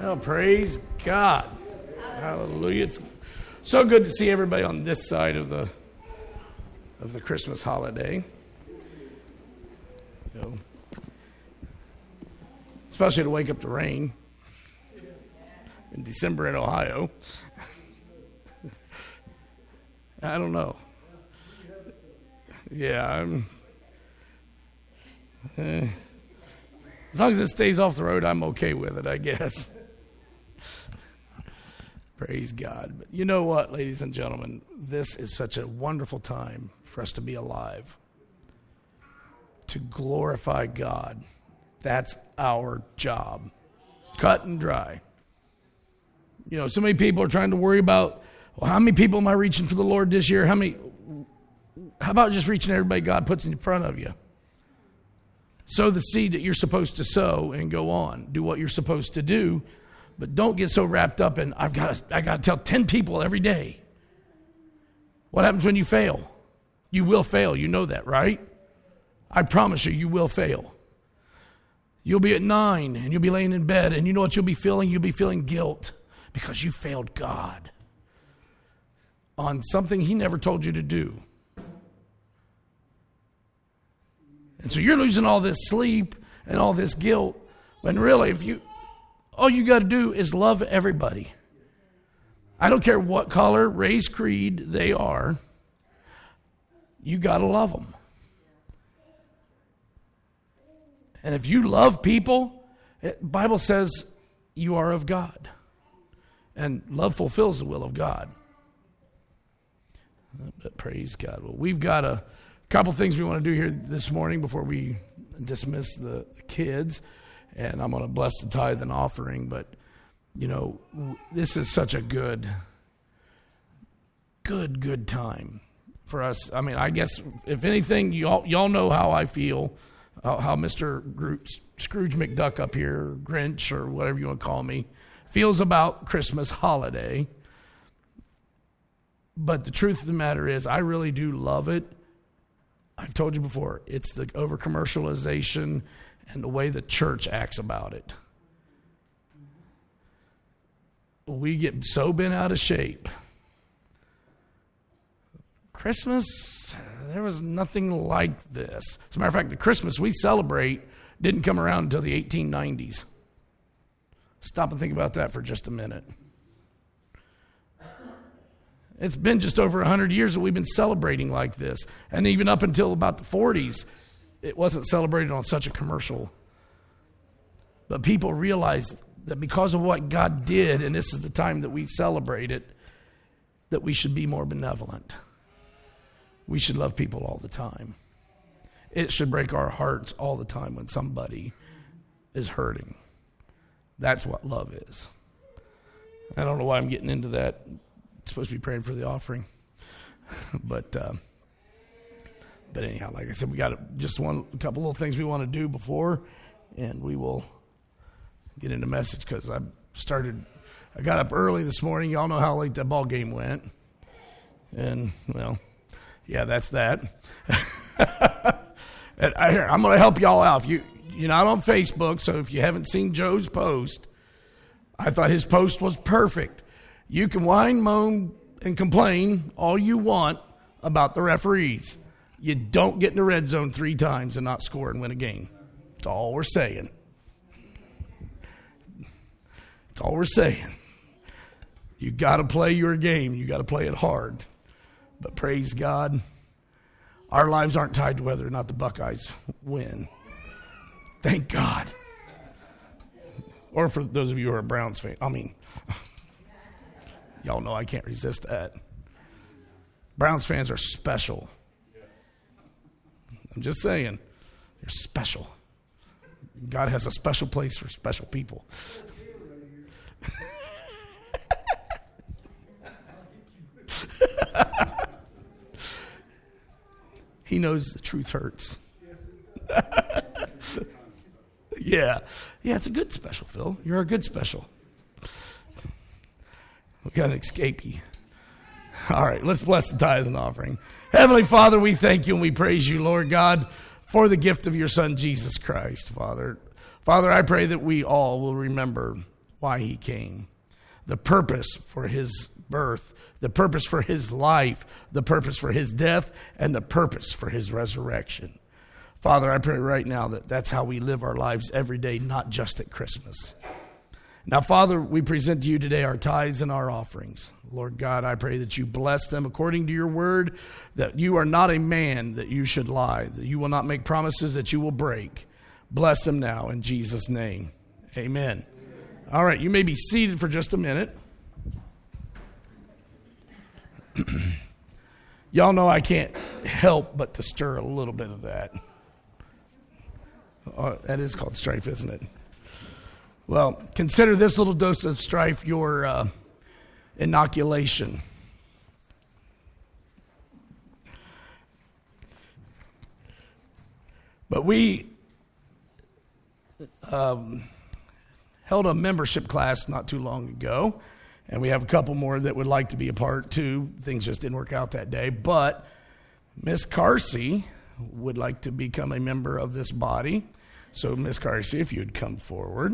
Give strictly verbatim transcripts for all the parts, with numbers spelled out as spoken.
Well, praise God. Hallelujah. It's so good to see everybody on this side of the of the Christmas holiday. You know, especially to wake up to rain in December in Ohio. I don't know. Yeah, I'm, eh, as long as it stays off the road, I'm okay with it, I guess. Praise God. But you know what, ladies and gentlemen? This is such a wonderful time for us to be alive, to glorify God. That's our job. Cut and dry. You know, so many people are trying to worry about, well, how many people am I reaching for the Lord this year? How many? How about just reaching everybody God puts in front of you? Sow the seed that you're supposed to sow and go on. Do what you're supposed to do, but don't get so wrapped up in, I've got to, I got to tell ten people every day. What happens when you fail? You will fail. You know that, right? I promise you, you will fail. You'll be at nine and you'll be laying in bed, and you know what you'll be feeling? You'll be feeling guilt because you failed God on something He never told you to do. And so you're losing all this sleep and all this guilt, when really, if you, all you got to do is love everybody. I don't care what color, race, creed they are. You got to love them. And if you love people, the Bible says you are of God. And love fulfills the will of God. But praise God. Well, we've got a couple things we want to do here this morning before we dismiss the kids. And I'm going to bless the tithe and offering. But, you know, this is such a good, good, good time for us. I mean, I guess, if anything, y'all, y'all know how I feel, how, how Mister Scrooge McDuck up here, or Grinch, or whatever you want to call me, feels about Christmas holiday. But the truth of the matter is, I really do love it. I've told you before, it's the over-commercialization and the way the church acts about it. We get so bent out of shape. Christmas, there was nothing like this. As a matter of fact, the Christmas we celebrate didn't come around until the eighteen nineties. Stop and think about that for just a minute. It's been just over one hundred years that we've been celebrating like this. And even up until about the forties, it wasn't celebrated on such a commercial. But people realized that because of what God did, and this is the time that we celebrate it, that we should be more benevolent. We should love people all the time. It should break our hearts all the time when somebody is hurting. That's what love is. I don't know why I'm getting into that. Supposed to be praying for the offering, but uh, but anyhow, like I said, we got just one a couple little things we want to do before, and we will get into message because I started. I got up early this morning. Y'all know how late that ball game went, and well, yeah, that's that. And I, I'm going to help y'all out. If you you're not on Facebook, so if you haven't seen Joe's post, I thought his post was perfect. You can whine, moan, and complain all you want about the referees. You don't get in the red zone three times and not score and win a game. That's all we're saying. That's all we're saying. You got to play your game. You got to play it hard. But praise God, our lives aren't tied to whether or not the Buckeyes win. Thank God. Or for those of you who are Browns fans. I mean... Y'all know I can't resist that. Browns fans are special. I'm just saying, they're special. God has a special place for special people. He knows the truth hurts. Yeah. Yeah, it's a good special, Phil. You're a good special. We got an escapee. All right, let's bless the tithe and offering. Heavenly Father, we thank you and we praise you, Lord God, for the gift of your Son, Jesus Christ, Father. Father, I pray that we all will remember why he came, the purpose for his birth, the purpose for his life, the purpose for his death, and the purpose for his resurrection. Father, I pray right now that that's how we live our lives every day, not just at Christmas. Now, Father, we present to you today our tithes and our offerings. Lord God, I pray that you bless them according to your word, that you are not a man that you should lie, that you will not make promises that you will break. Bless them now in Jesus' name. Amen. All right, you may be seated for just a minute. Y'all know I can't help but to stir a little bit of that. Oh, that is called strife, isn't it? Well, consider this little dose of strife your uh, inoculation. But we um, held a membership class not too long ago, and we have a couple more that would like to be a part too. Things just didn't work out that day, but Miss Carsey would like to become a member of this body. So, Miss Carsey, if you'd come forward.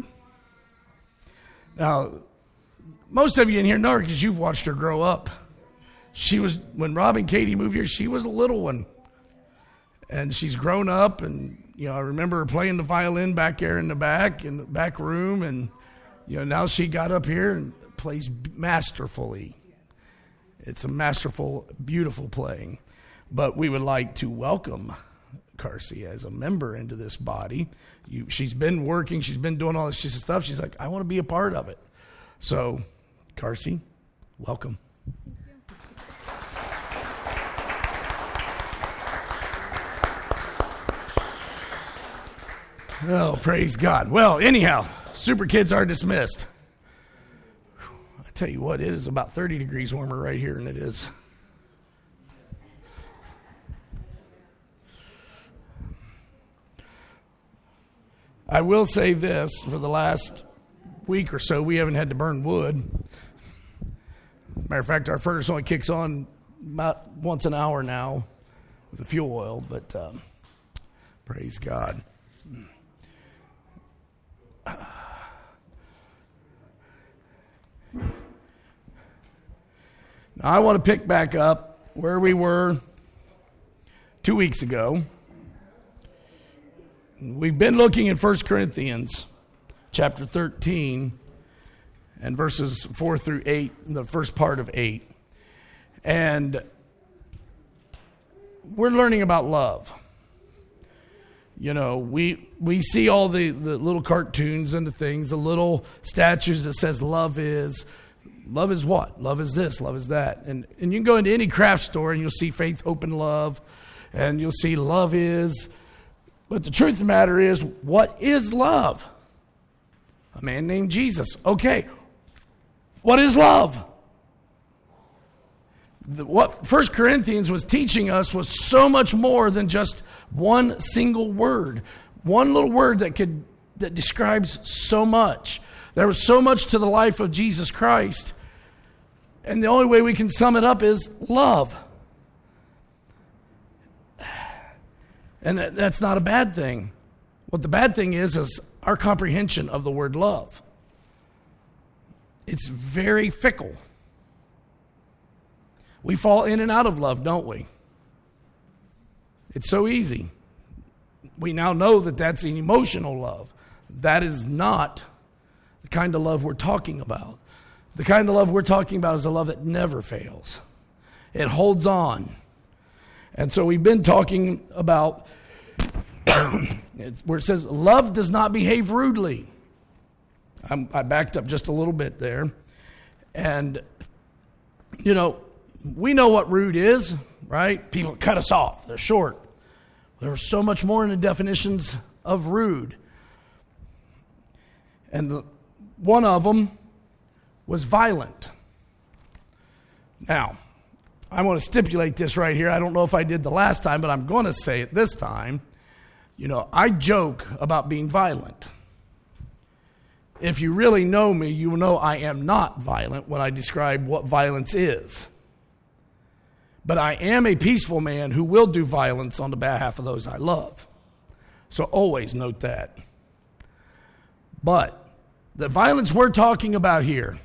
Now, most of you in here know her because you've watched her grow up. She was, when Rob and Katie moved here, she was a little one. And she's grown up, and, you know, I remember her playing the violin back there in the back, in the back room, and, you know, now she got up here and plays masterfully. It's a masterful, beautiful playing. But we would like to welcome Carsey as a member into this body. You, she's been working, she's been doing all this stuff. She's like, I want to be a part of it. So, Carsey, welcome. Oh, praise God. Well, anyhow, super kids are dismissed. I tell you what, it is about thirty degrees warmer right here than it is. I will say this, for the last week or so, we haven't had to burn wood. Matter of fact, our furnace only kicks on about once an hour now with the fuel oil, but um, praise God. Now, I want to pick back up where we were two weeks ago. We've been looking at First Corinthians chapter thirteen and verses four through eight, the first part of eight. And we're learning about love. You know, we we see all the, the little cartoons and the things, the little statues that says love is. Love is what? Love is this, love is that. And and you can go into any craft store and you'll see faith, hope, and love. And you'll see love is. But the truth of the matter is, what is love? A man named Jesus. Okay, what is love? The, what First Corinthians was teaching us was so much more than just one single word. One little word that could that describes so much. There was so much to the life of Jesus Christ. And the only way we can sum it up is love. And that's not a bad thing. What the bad thing is, is our comprehension of the word love. It's very fickle. We fall in and out of love, don't we? It's so easy. We now know that that's an emotional love. That is not the kind of love we're talking about. The kind of love we're talking about is a love that never fails. It holds on. And so we've been talking about where it says, love does not behave rudely. I'm, I backed up just a little bit there. And, you know, we know what rude is, right? People cut us off. They're short. There's so much more in the definitions of rude. And the, one of them was violent. Now, I want to stipulate this right here. I don't know if I did the last time, but I'm going to say it this time. You know, I joke about being violent. If you really know me, you will know I am not violent when I describe what violence is. But I am a peaceful man who will do violence on the behalf of those I love. So always note that. But The violence we're talking about here,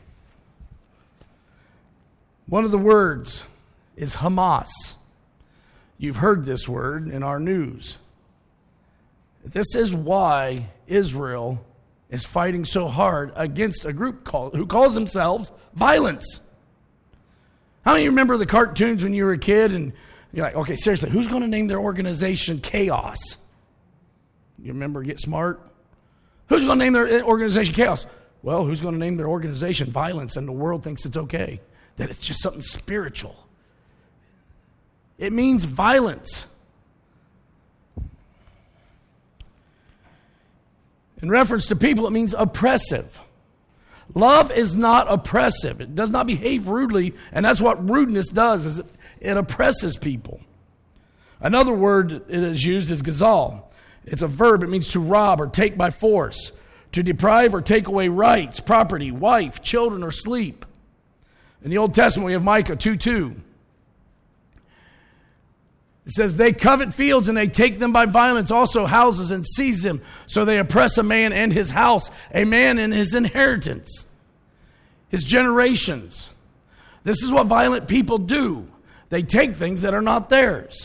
one of the words is Hamas. You've heard this word in our news. This is why Israel is fighting so hard against a group called, who calls themselves violence. How many of you remember the cartoons when you were a kid and you're like, okay, seriously, who's going to name their organization Chaos? You remember Get Smart? Who's going to name their organization Chaos? Well, who's going to name their organization Violence? And the world thinks it's okay, that it's just something spiritual. It means violence. In reference to people, it means oppressive. Love is not oppressive. It does not behave rudely, and that's what rudeness does, is it, it oppresses people. Another word it is used is gazal. It's a verb. It means to rob or take by force, to deprive or take away rights, property, wife, children, or sleep. In the Old Testament, we have Micah two two. It says, they covet fields and they take them by violence, also houses, and seize them. So they oppress a man and his house, a man and his inheritance, his generations. This is what violent people do. They take things that are not theirs.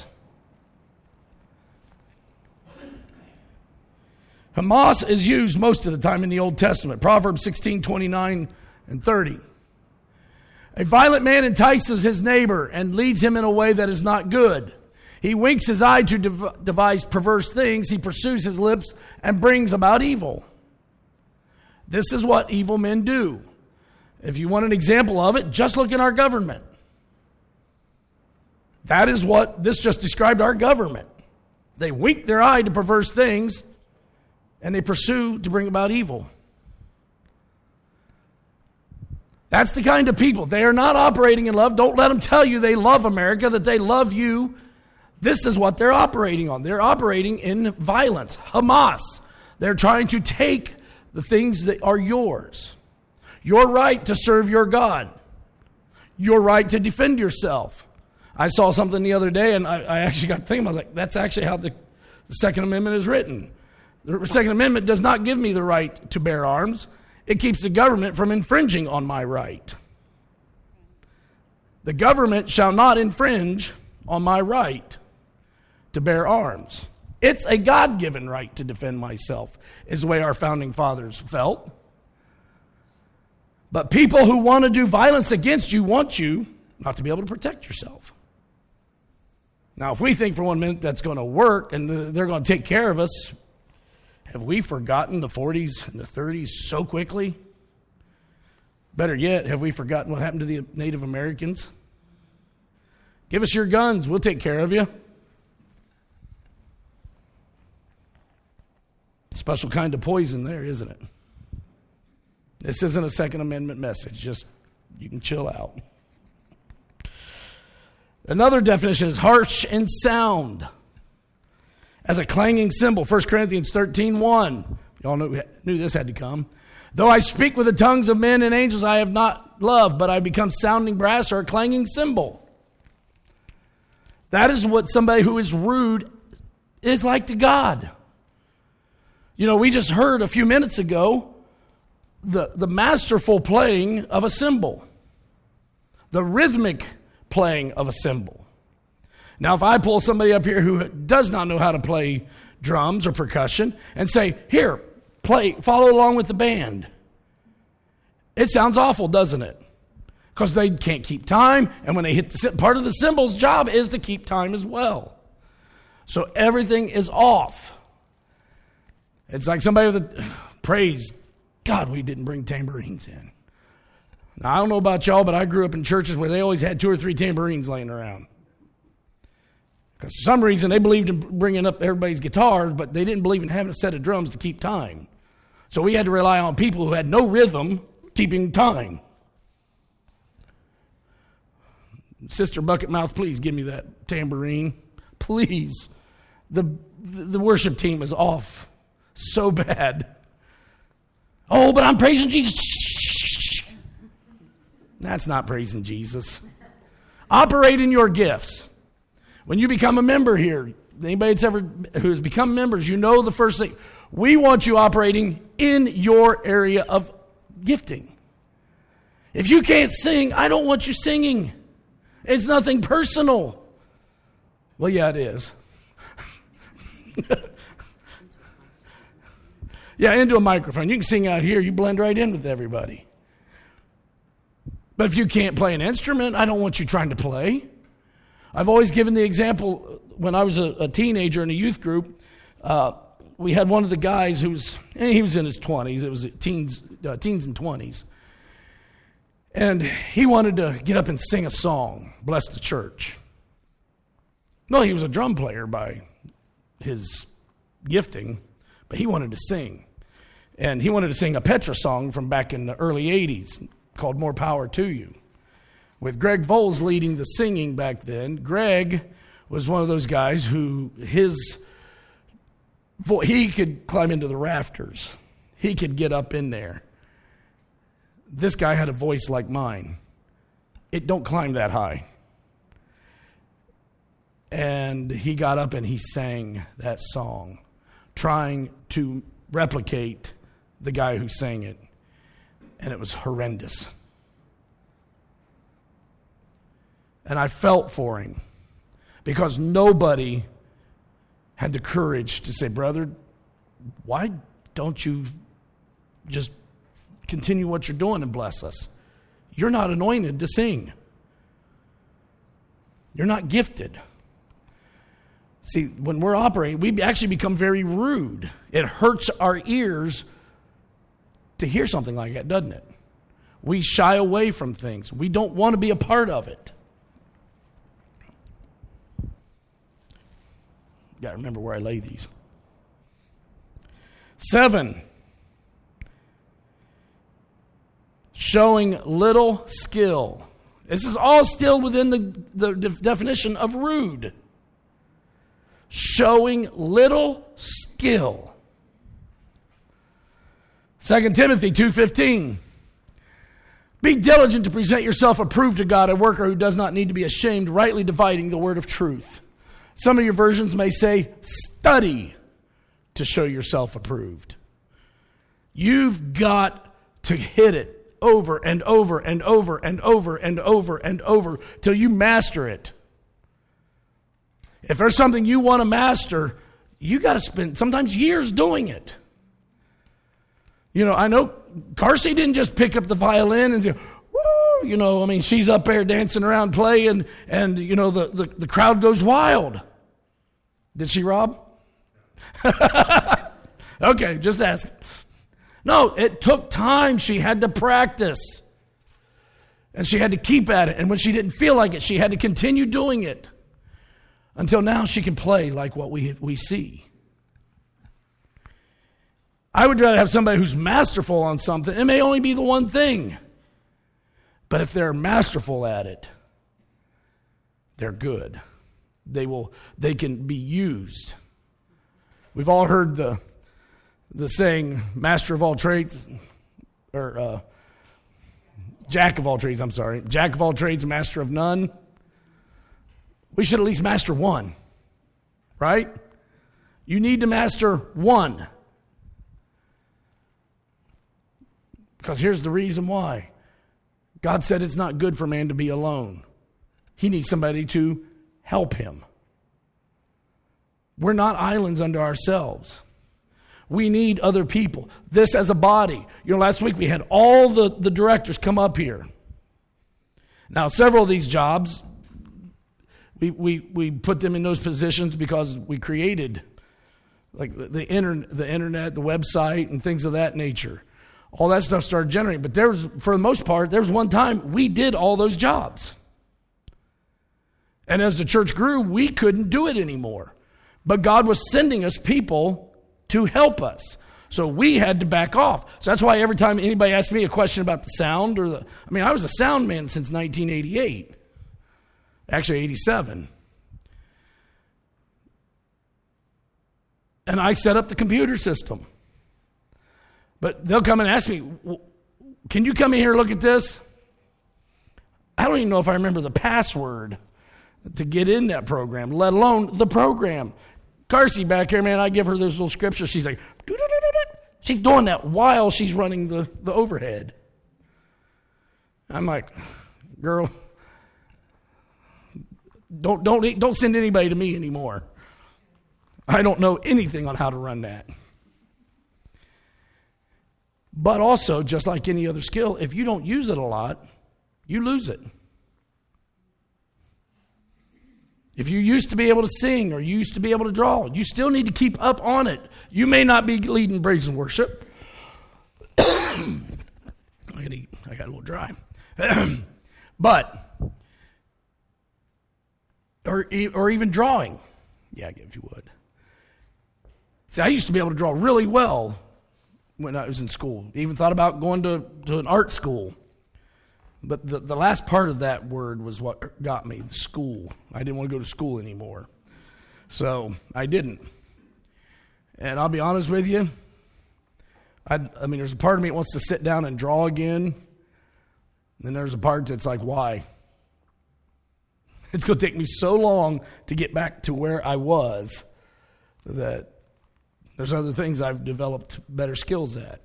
Hamas is used most of the time in the Old Testament. Proverbs sixteen, twenty-nine and thirty. A violent man entices his neighbor and leads him in a way that is not good. He winks his eye to dev- devise perverse things. He pursues his lips and brings about evil. This is what evil men do. If you want an example of it, just look at our government. That is what this just described our government. They wink their eye to perverse things, and they pursue to bring about evil. That's the kind of people. They are not operating in love. Don't let them tell you they love America, that they love you. This is what they're operating on. They're operating in violence. Hamas. They're trying to take the things that are yours. Your right to serve your God. Your right to defend yourself. I saw something the other day, and I, I actually got thinking, I was like, that's actually how the, the Second Amendment is written. The Second Amendment does not give me the right to bear arms. It keeps the government from infringing on my right. The government shall not infringe on my right to bear arms. It's a God-given right to defend myself, is the way our founding fathers felt. But people who want to do violence against you want you not to be able to protect yourself. Now, if we think for one minute that's going to work and they're going to take care of us, have we forgotten the forties and the thirties so quickly? Better yet, have we forgotten what happened to the Native Americans? Give us your guns, we'll take care of you. Special kind of poison there, isn't it? This isn't a Second Amendment message. Just, you can chill out. Another definition is harsh in sound. As a clanging cymbal, First Corinthians thirteen one. You all knew, knew this had to come. Though I speak with the tongues of men and angels, I have not love, but I become sounding brass or a clanging cymbal. That is what somebody who is rude is like to God. You know, we just heard a few minutes ago the, the masterful playing of a cymbal, the rhythmic playing of a cymbal. Now, if I pull somebody up here who does not know how to play drums or percussion and say, here, play, follow along with the band, it sounds awful, doesn't it? Because they can't keep time, and when they hit the part of the cymbal's job is to keep time as well. So everything is off. It's like somebody with a, praise God we didn't bring tambourines in. Now, I don't know about y'all, but I grew up in churches where they always had two or three tambourines laying around. Because for some reason they believed in bringing up everybody's guitars, but they didn't believe in having a set of drums to keep time. So we had to rely on people who had no rhythm keeping time. Sister Bucketmouth, please give me that tambourine. Please. The, the worship team is off so bad. Oh, but I'm praising Jesus. That's not praising Jesus. Operate in your gifts. When you become a member here, anybody that's ever who has become members, you know the first thing. We want you operating in your area of gifting. If you can't sing, I don't want you singing. It's nothing personal. Well, yeah, it is. Yeah, into a microphone. You can sing out here. You blend right in with everybody. But if you can't play an instrument, I don't want you trying to play. I've always given the example when I was a, a teenager in a youth group. Uh, we had one of the guys who's, and he was in his twenties. It was teens, uh, teens and twenties. And he wanted to get up and sing a song, bless the church. No, he was a drum player by his gifting, but he wanted to sing. And he wanted to sing a Petra song from back in the early eighties called More Power to You. With Greg Voles leading the singing back then, Greg was one of those guys who his vo- he could climb into the rafters. He could get up in there. This guy had a voice like mine. It don't climb that high. And he got up and he sang that song, trying to replicate the guy who sang it. And it was horrendous. And I felt for him because nobody had the courage to say, brother, why don't you just continue what you're doing and bless us? You're not anointed to sing. You're not gifted. See, when we're operating, we actually become very rude. It hurts our ears to hear something like that, doesn't it? We shy away from things. We don't want to be a part of it. Got to remember where I lay these. Seven. Showing little skill. This is all still within the, the definition of rude. Showing little skill. Second Timothy two fifteen. Be diligent to present yourself approved to God, a worker who does not need to be ashamed, rightly dividing the word of truth. Some of your versions may say, study to show yourself approved. You've got to hit it over and over and over and over and over and over till you master it. If there's something you want to master, you got to spend sometimes years doing it. You know, I know Carsey didn't just pick up the violin and say, woo, you know, I mean, she's up there dancing around playing and, you know, the, the, the crowd goes wild. Did she, Rob? Okay, just ask. No, it took time. She had to practice. And she had to keep at it. And when she didn't feel like it, she had to continue doing it. Until now she can play like what we we see. I would rather have somebody who's masterful on something. It may only be the one thing. But if they're masterful at it, they're good. They will they can be used. We've all heard the the saying, master of all trades, or uh, jack of all trades, I'm sorry. Jack of all trades, master of none. We should at least master one, right? You need to master one. Because here's the reason why. God said it's not good for man to be alone. He needs somebody to help him. We're not islands unto ourselves. We need other people. This as a body. You know, last week we had all the, the directors come up here. Now, several of these jobs, we we we put them in those positions because we created like the, the, inter, the internet, the website, and things of that nature. All that stuff started generating. But there was, for the most part, there was one time we did all those jobs. And as the church grew, we couldn't do it anymore. But God was sending us people to help us. So we had to back off. So that's why every time anybody asks me a question about the sound or the, I mean, I was a sound man since nineteen eighty-eight. Actually, eighty-seven. And I set up the computer system. But they'll come and ask me, can you come in here and look at this? I don't even know if I remember the password to get in that program, let alone the program. Carsey back here, man, I give her those little scriptures. She's like, She's doing that while she's running the, the overhead. I'm like, girl, don't don't don't send anybody to me anymore. I don't know anything on how to run that. But also, just like any other skill, if you don't use it a lot, you lose it. If you used to be able to sing or you used to be able to draw, you still need to keep up on it. You may not be leading praise and worship. I got eat. I got a little dry. But, or or even drawing. Yeah, if you would. See, I used to be able to draw really well when I was in school. Even thought about going to, to an art school. But the, the last part of that word was what got me, the school. I didn't want to go to school anymore. So I didn't. And I'll be honest with you, I, I mean, there's a part of me that wants to sit down and draw again. Then there's a part that's like, why? It's going to take me so long to get back to where I was that there's other things I've developed better skills at.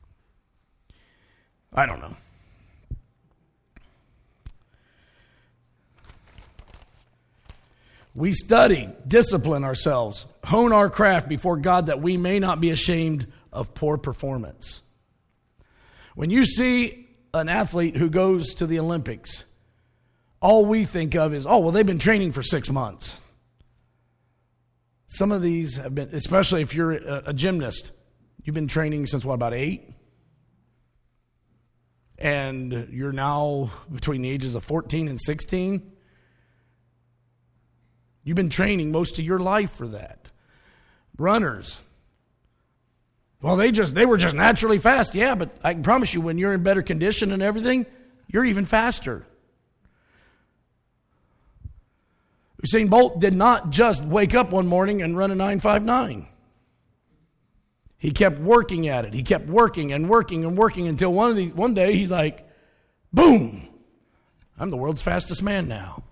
I don't know. We study, discipline ourselves, hone our craft before God that we may not be ashamed of poor performance. When you see an athlete who goes to the Olympics, all we think of is, oh, well, they've been training for six months. Some of these have been, especially if you're a, a gymnast, you've been training since, what, about eight? And you're now between the ages of fourteen and sixteen. You've been training most of your life for that. Runners. Well, they just they were just naturally fast. Yeah, but I can promise you when you're in better condition and everything, you're even faster. Usain Bolt did not just wake up one morning and run a nine five nine. He kept working at it. He kept working and working and working until one of these one day he's like, boom, I'm the world's fastest man now.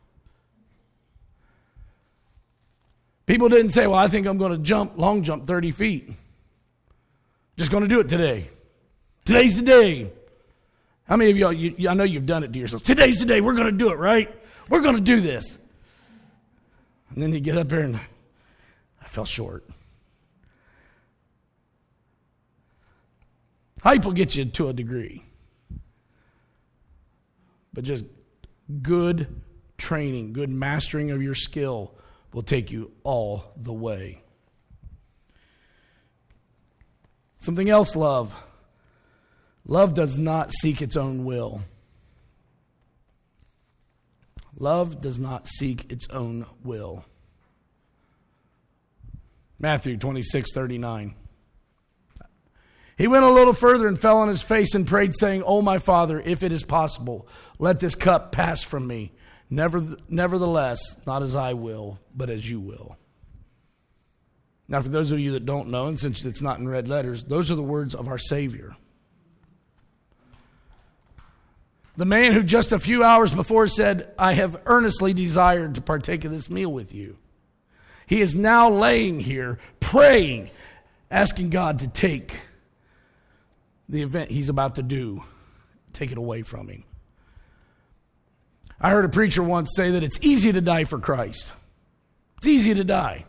People didn't say, well, I think I'm going to jump, long jump thirty feet. Just going to do it today. Today's the day. How many of y'all, you, I know you've done it to yourselves. Today's the day. We're going to do it, right? We're going to do this. And then you get up there and I fell short. Hype will get you to a degree. But just good training, good mastering of your skill will take you all the way. Something else, love. Love does not seek its own will. Love does not seek its own will. Matthew twenty-six thirty-nine. He went a little further and fell on his face and prayed, saying, "O my Father, if it is possible, let this cup pass from me. Never, nevertheless, not as I will, but as you will." Now, for those of you that don't know, and since it's not in red letters, those are the words of our Savior. The man who just a few hours before said, "I have earnestly desired to partake of this meal with you." He is now laying here, praying, asking God to take the event he's about to do, take it away from him. I heard a preacher once say that it's easy to die for Christ. It's easy to die.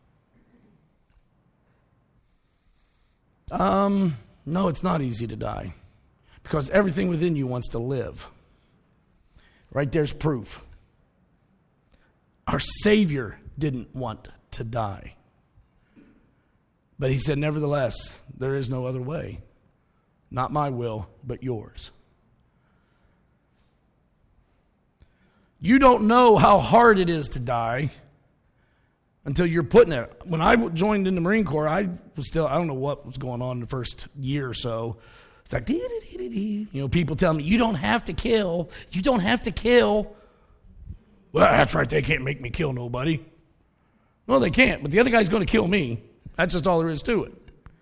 Um, no, it's not easy to die. Because everything within you wants to live. Right there's proof. Our Savior didn't want to die. But he said, nevertheless, there is no other way. Not my will, but yours. You don't know how hard it is to die until you're putting it. When I joined in the Marine Corps, I was still, I don't know what was going on in the first year or so. It's like, you know, people tell me, you don't have to kill. You don't have to kill. Well, that's right. They can't make me kill nobody. No, they can't. But the other guy's going to kill me. That's just all there is to it.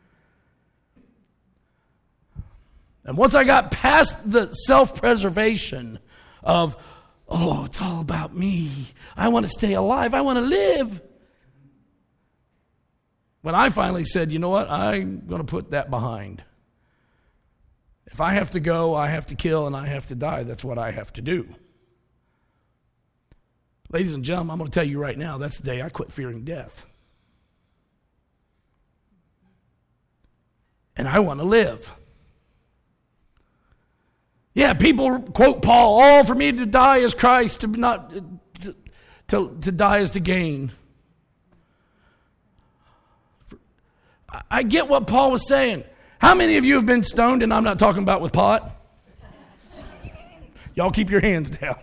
And once I got past the self-preservation of, oh, it's all about me. I want to stay alive. I want to live. when I finally said, you know what, I'm going to put that behind. If I have to go, I have to kill, and I have to die. That's what I have to do. Ladies and gentlemen, I'm going to tell you right now, that's the day I quit fearing death. And I want to live. Yeah, people quote Paul, all for me to die is Christ, to not to, to, to die is to gain. I get what Paul was saying. How many of you have been stoned, and I'm not talking about with pot? Y'all keep your hands down.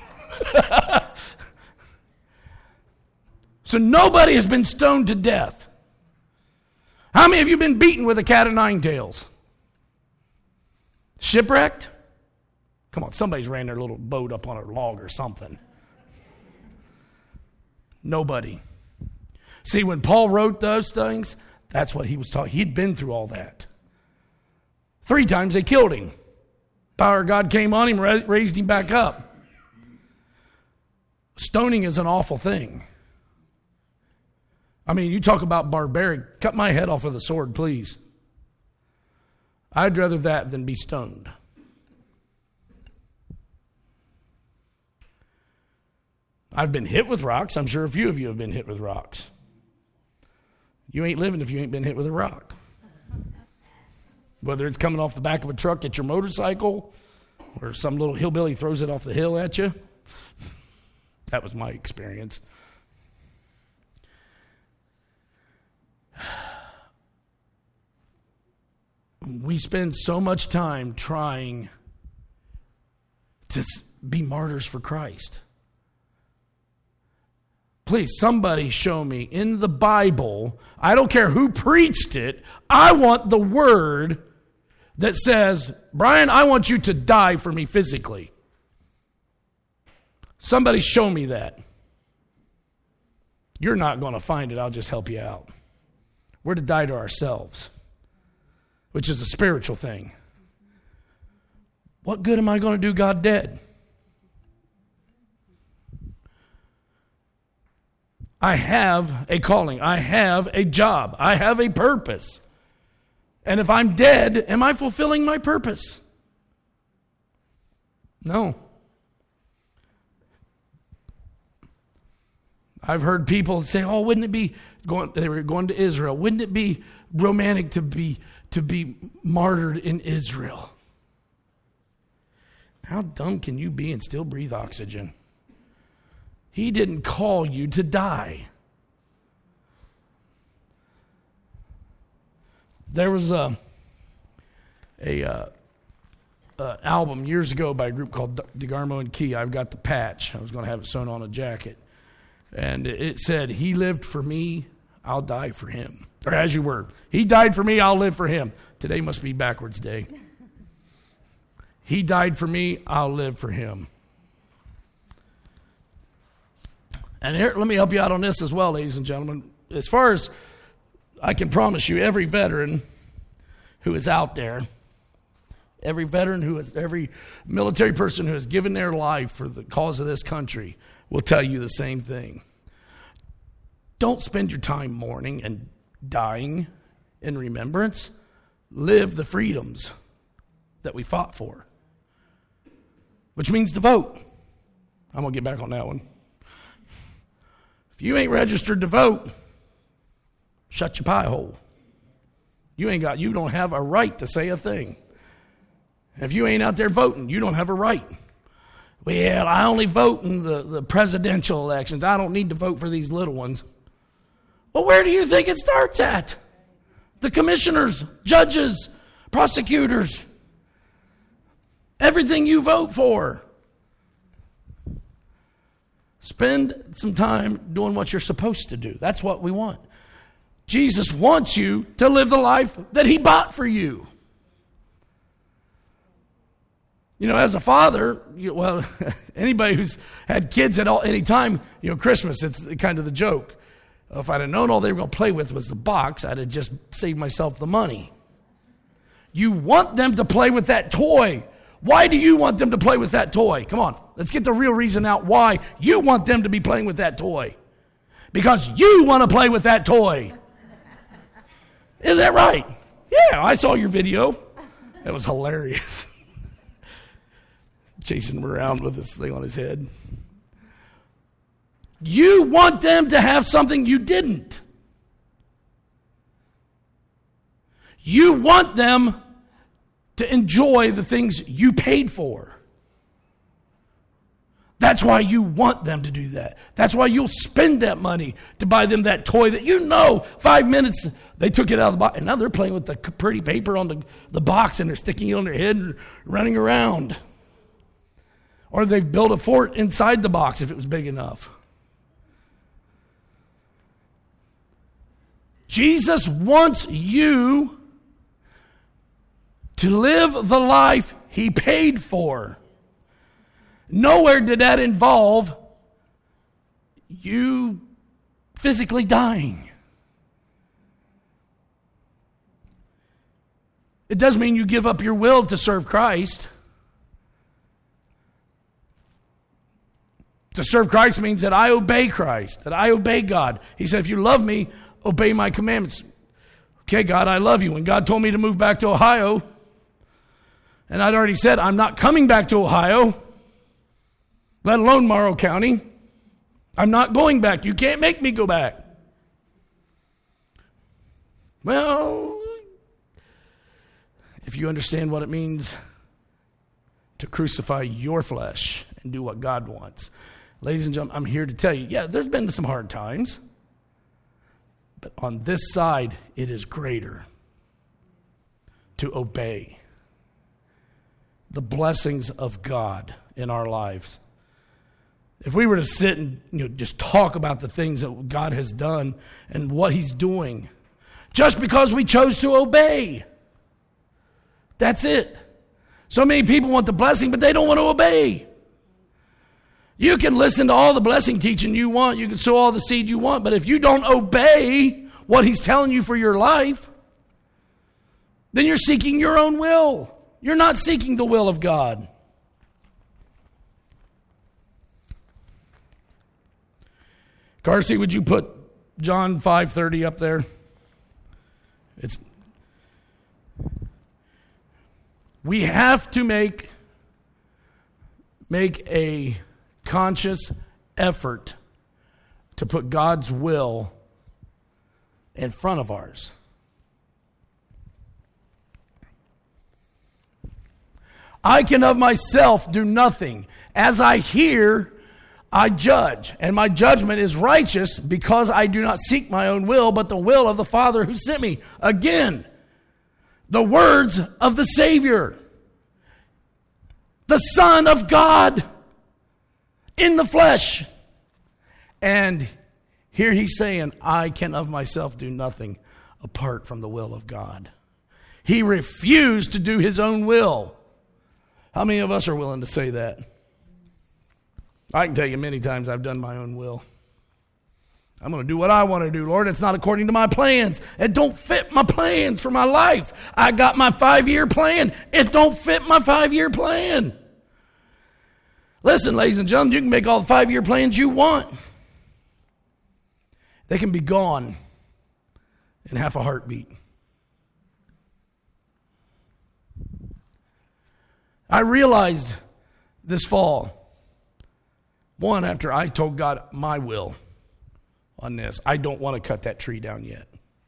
So nobody has been stoned to death. How many of you have been beaten with a cat of nine tails? Shipwrecked? Come on, somebody's ran their little boat up on a log or something. Nobody. See, when Paul wrote those things, that's what he was talking. He'd been through all that. Three times they killed him. Power of God came on him, raised him back up. Stoning is an awful thing. I mean, you talk about barbaric. Cut my head off with a sword, please. I'd rather that than be stoned. I've been hit with rocks. I'm sure a few of you have been hit with rocks. You ain't living if you ain't been hit with a rock. Whether it's coming off the back of a truck at your motorcycle or some little hillbilly throws it off the hill at you. That was my experience. We spend so much time trying to be martyrs for Christ. Please, somebody show me in the Bible, I don't care who preached it, I want the word that says, Brian, I want you to die for me physically. Somebody show me that. You're not going to find it, I'll just help you out. We're to die to ourselves, which is a spiritual thing. What good am I going to do God dead? I have a calling. I have a job. I have a purpose. And if I'm dead, am I fulfilling my purpose? No. I've heard people say, oh, wouldn't it be, going, they were going to Israel, wouldn't it be romantic to be to be martyred in Israel? How dumb can you be and still breathe oxygen? He didn't call you to die. There was a, a uh, uh, album years ago by a group called DeGarmo and Key. I've got the patch. I was going to have it sewn on a jacket. And it said, he lived for me, I'll die for him. Or as you were, he died for me, I'll live for him. Today must be backwards day. He died for me, I'll live for him. And here, let me help you out on this as well, ladies and gentlemen. As far as I can promise you, every veteran who is out there, every veteran who is, every military person who has given their life for the cause of this country will tell you the same thing. Don't spend your time mourning and dying in remembrance. Live the freedoms that we fought for, which means to vote. I'm going to get back on that one. If you ain't registered to vote, shut your pie hole. You ain't got, you don't have a right to say a thing. If you ain't out there voting, you don't have a right. Well, I only vote in the, the presidential elections. I don't need to vote for these little ones. Well, where do you think it starts at? The commissioners, judges, prosecutors, everything you vote for. Spend some time doing what you're supposed to do. That's what we want. Jesus wants you to live the life that he bought for you. You know, as a father, you, well, anybody who's had kids at all any time, you know, Christmas, it's kind of the joke. If I'd have known all they were going to play with was the box, I'd have just saved myself the money. You want them to play with that toy. Why do you want them to play with that toy? Come on, let's get the real reason out why you want them to be playing with that toy. Because you want to play with that toy. Is that right? Yeah, I saw your video. That was hilarious. Chasing him around with this thing on his head. You want them to have something you didn't. You want them to enjoy the things you paid for. That's why you want them to do that. That's why you'll spend that money to buy them that toy that you know five minutes they took it out of the box. And now they're playing with the pretty paper on the, the box and they're sticking it on their head and running around. Or they've built a fort inside the box if it was big enough. Jesus wants you to live the life he paid for. Nowhere did that involve you physically dying. It does mean you give up your will to serve Christ. To serve Christ means that I obey Christ, that I obey God. He said, if you love me, obey my commandments. Okay, God, I love you. When God told me to move back to Ohio, and I'd already said, I'm not coming back to Ohio, let alone Morrow County. I'm not going back. You can't make me go back. Well, if you understand what it means to crucify your flesh and do what God wants. Ladies and gentlemen, I'm here to tell you, yeah, there's been some hard times. But on this side, it is greater to obey the blessings of God in our lives. If we were to sit and you know just talk about the things that God has done and what he's doing, just because we chose to obey, that's it. So many people want the blessing, but they don't want to obey. You can listen to all the blessing teaching you want. You can sow all the seed you want. But if you don't obey what he's telling you for your life, then you're seeking your own will. You're not seeking the will of God. Carsey, would you put John five thirty up there? It's we have to make make a conscious effort to put God's will in front of ours. I can of myself do nothing. As I hear, I judge, and my judgment is righteous because I do not seek my own will, but the will of the Father who sent me. Again, the words of the Savior, the Son of God in the flesh. And here he's saying, I can of myself do nothing apart from the will of God. He refused to do his own will. How many of us are willing to say that? I can tell you many times I've done my own will. I'm going to do what I want to do, Lord. It's not according to my plans. It don't fit my plans for my life. I got my five-year plan. It don't fit my five-year plan. Listen, ladies and gentlemen, you can make all the five-year plans you want. They can be gone in half a heartbeat. I realized this fall, one, after I told God my will on this, I don't want to cut that tree down yet.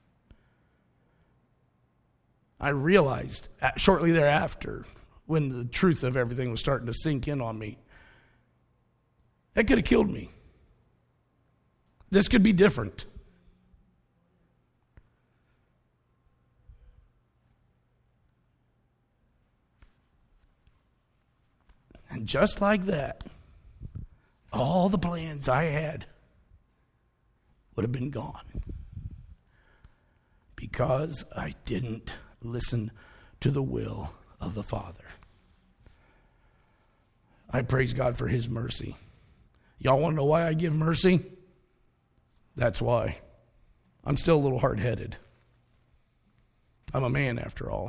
I realized shortly thereafter, when the truth of everything was starting to sink in on me, that could have killed me. This could be different. And just like that, all the plans I had would have been gone because I didn't listen to the will of the Father. I praise God for his mercy. Y'all want to know why I give mercy? That's why. I'm still a little hard-headed. I'm a man after all.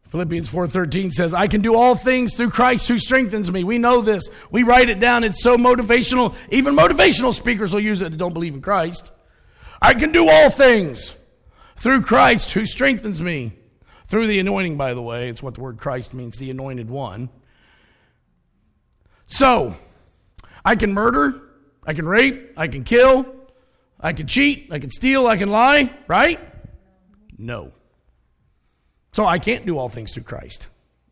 Philippians four thirteen says, I can do all things through Christ who strengthens me. We know this. We write it down. It's so motivational. Even motivational speakers will use it that don't believe in Christ. I can do all things through Christ who strengthens me. Through the anointing, by the way. It's what the word Christ means, the anointed one. So, I can murder, I can rape, I can kill, I can cheat, I can steal, I can lie, right? No. So I can't do all things through Christ.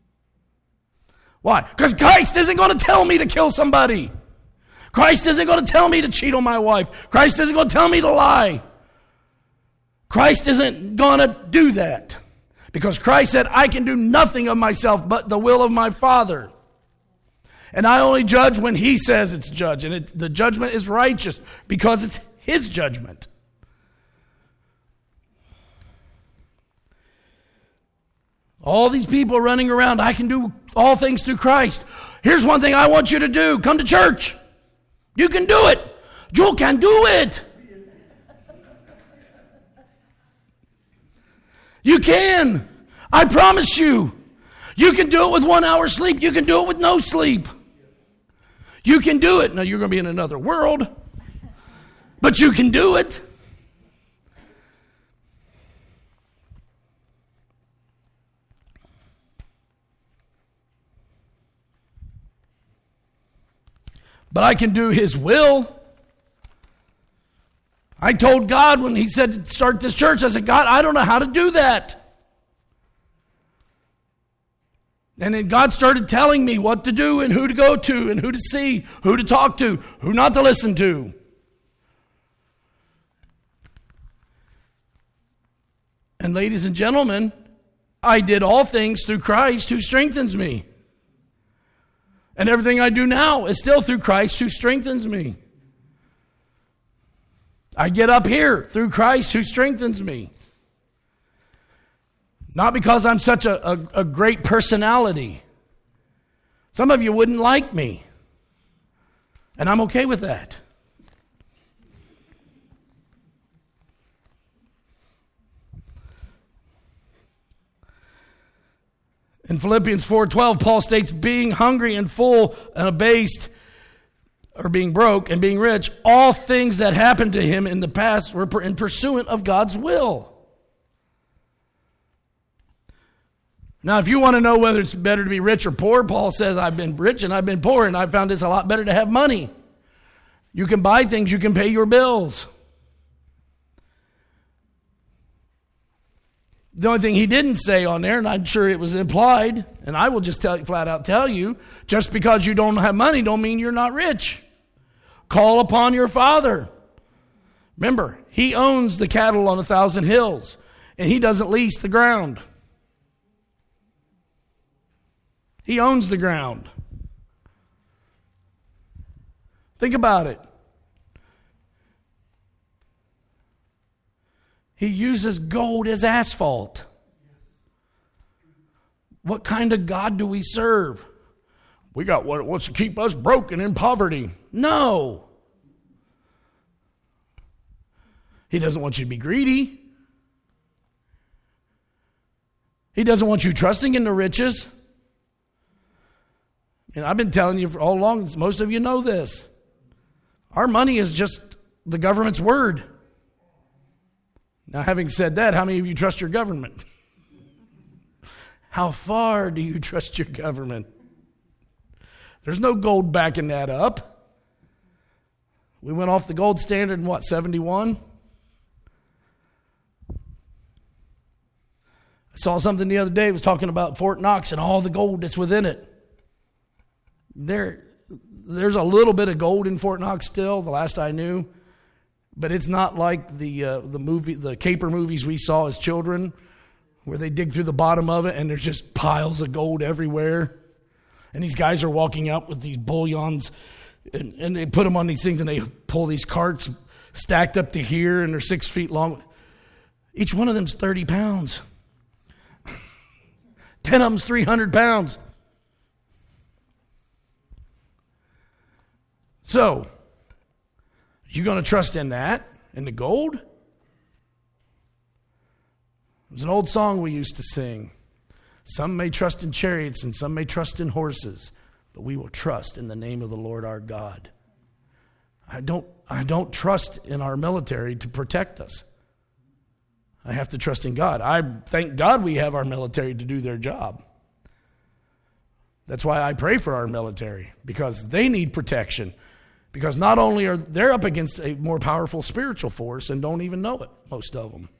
Why? Because Christ isn't going to tell me to kill somebody. Christ isn't going to tell me to cheat on my wife. Christ isn't going to tell me to lie. Christ isn't going to do that. Because Christ said, I can do nothing of myself but the will of my Father. And I only judge when He says it's judge. And it, the judgment is righteous because it's His judgment. All these people running around, I can do all things through Christ. Here's one thing I want you to do. Come to church. You can do it. You can do it. You can. I promise you. You can do it with one hour sleep. You can do it with no sleep. You can do it. Now, you're going to be in another world, but you can do it. But I can do His will. I told God when He said to start this church, I said, God, I don't know how to do that. And then God started telling me what to do and who to go to and who to see, who to talk to, who not to listen to. And ladies and gentlemen, I did all things through Christ who strengthens me. And everything I do now is still through Christ who strengthens me. I get up here through Christ who strengthens me. Not because I'm such a, a, a great personality. Some of you wouldn't like me. And I'm okay with that. In Philippians four twelve, Paul states, being hungry and full and abased, or being broke and being rich, all things that happened to him in the past were in pursuant of God's will. Now, if you want to know whether it's better to be rich or poor, Paul says, I've been rich and I've been poor, and I found it's a lot better to have money. You can buy things, you can pay your bills. The only thing he didn't say on there, and I'm sure it was implied, and I will just tell you, flat out tell you, just because you don't have money don't mean you're not rich. Call upon your Father. Remember, He owns the cattle on a thousand hills, and He doesn't lease the ground. He owns the ground. Think about it. He uses gold as asphalt. What kind of God do we serve? We got what wants to keep us broken in poverty. No. He doesn't want you to be greedy. He doesn't want you trusting in the riches. And I've been telling you for all along, most of you know this. Our money is just the government's word. Now, having said that, how many of you trust your government? How far do you trust your government? There's no gold backing that up. We went off the gold standard in what, seventy-one? I saw something the other day. It was talking about Fort Knox and all the gold that's within it. There, there's a little bit of gold in Fort Knox still, the last I knew. But it's not like the uh, the movie, the caper movies we saw as children, where they dig through the bottom of it and there's just piles of gold everywhere. And these guys are walking out with these bullions, and, and they put them on these things, and they pull these carts stacked up to here, and they're six feet long. Each one of them's thirty pounds. Ten of them's three hundred pounds. So, you going to trust in that, in the gold? There's an old song we used to sing. Some may trust in chariots and some may trust in horses, but we will trust in the name of the Lord our God. I don't, I don't trust in our military to protect us. I have to trust in God. I thank God we have our military to do their job. That's why I pray for our military, because they need protection. Because not only are they up against a more powerful spiritual force and don't even know it, most of them.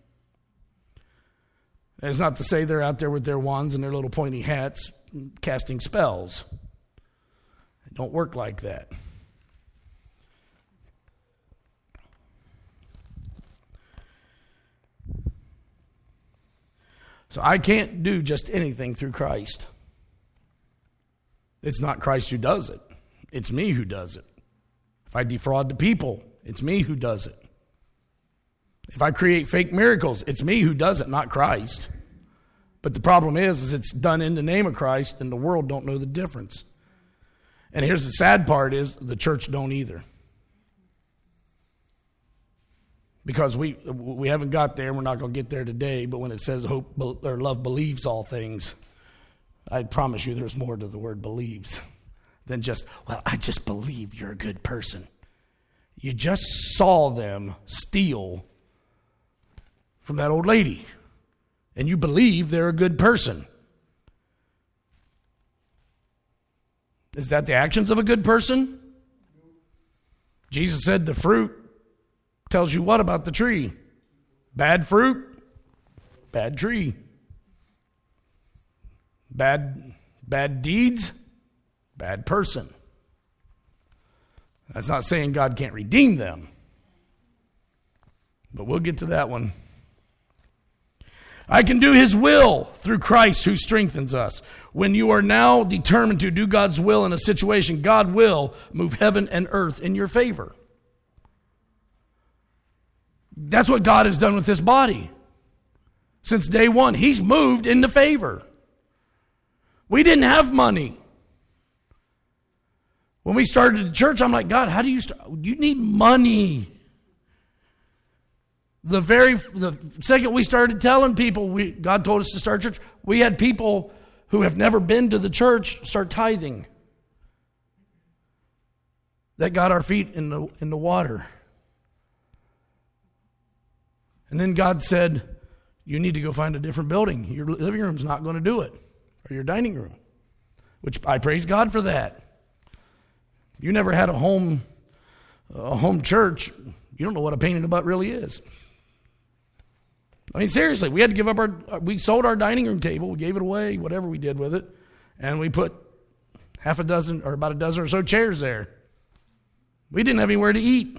And it's not to say they're out there with their wands and their little pointy hats casting spells. It don't work like that. So I can't do just anything through Christ. It's not Christ who does it. It's me who does it. If I defraud the people, it's me who does it. If I create fake miracles, it's me who does it, not Christ. But the problem is, is it's done in the name of Christ, and the world don't know the difference. And here's the sad part is, the church don't either. Because we we haven't got there, we're not going to get there today, but when it says hope or love believes all things, I promise you there's more to the word believes than just, well, I just believe you're a good person. You just saw them steal from that old lady, and you believe they're a good person. Is that the actions of a good person? Jesus said the fruit tells you what about the tree? Bad fruit, bad tree. Bad, bad deeds, bad person. That's not saying God can't redeem them. But we'll get to that one. I can do his will through Christ who strengthens us. When you are now determined to do God's will in a situation, God will move heaven and earth in your favor. That's what God has done with this body. Since day one, he's moved into favor. We didn't have money. When we started the church, I'm like, God, how do you start? You need money. The very the second we started telling people, we God told us to start church, we had people who have never been to the church start tithing. That got our feet in the in the water. And then God said, you need to go find a different building. Your living room's not going to do it. Or your dining room, which I praise God for that. You never had a home, a home church. You don't know what a pain in the butt really is. I mean, seriously, we had to give up our, we sold our dining room table. We gave it away, whatever we did with it. And we put half a dozen or about a dozen or so chairs there. We didn't have anywhere to eat.